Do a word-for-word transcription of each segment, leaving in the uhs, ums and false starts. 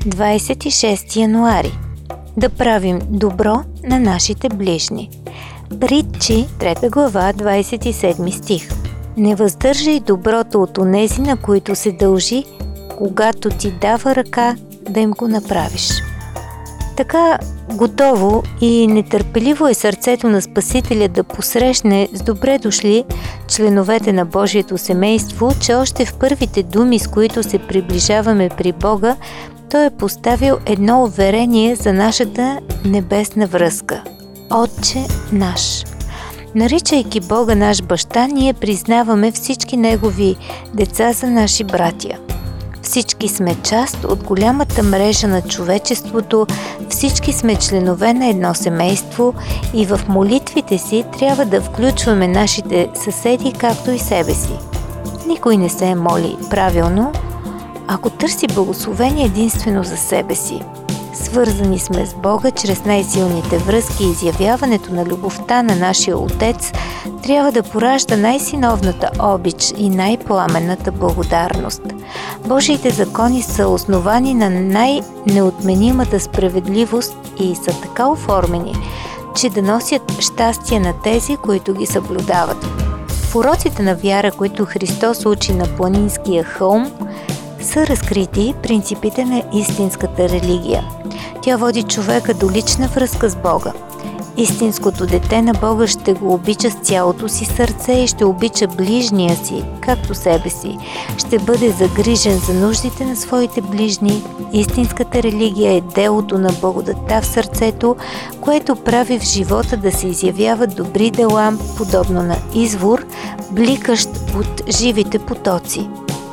двадесет и шести януари. Да правим добро на нашите ближни. Притчи, трета глава, двадесет и седми стих. Не въздържай доброто от онези, на които се дължи, когато ти дава ръка да им го направиш. Така готово и нетърпеливо е сърцето на Спасителя да посрещне с добре дошли членовете на Божието семейство, че още в първите думи, с които се приближаваме при Бога, Той е поставил едно уверение за нашата небесна връзка. Отче наш. Наричайки Бога наш баща, ние признаваме всички Негови деца за наши братя. Всички сме част от голямата мрежа на човечеството, всички сме членове на едно семейство и в молитвите си трябва да включваме нашите съседи, както и себе си. Никой не се моли правилно, ако търси благословение единствено за себе си. Свързани сме с Бога чрез най-силните връзки и изявяването на любовта на нашия Отец трябва да поражда най-синовната обич и най-пламенната благодарност. Божиите закони са основани на най-неотменимата справедливост и са така оформени, че да носят щастие на тези, които ги съблюдават. В уроците на вяра, които Христос учи на планинския хълм, са разкрити принципите на истинската религия. Тя води човека до лична връзка с Бога. Истинското дете на Бога ще го обича с цялото си сърце и ще обича ближния си, както себе си. Ще бъде загрижен за нуждите на своите ближни. Истинската религия е делото на благодатта в сърцето, което прави в живота да се изявяват добри дела, подобно на извор, бликащ от живите потоци.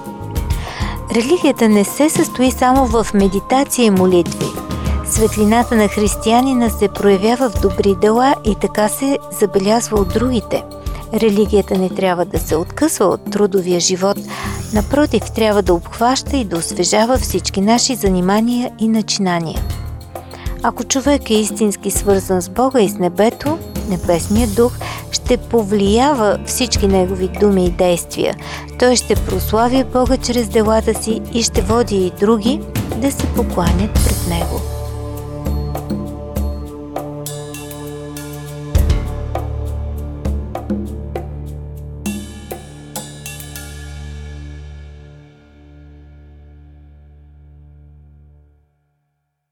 Религията не се състои само в медитация и молитви. Светлината на християнина се проявява в добри дела и така се забелязва от другите. Религията не трябва да се откъсва от трудовия живот, напротив, трябва да обхваща и да освежава всички наши занимания и начинания. Ако човек е истински свързан с Бога и с небето, Небесният дух ще повлиява всички негови думи и действия. Той ще прослави Бога чрез делата си и ще води и други да се покланят пред него.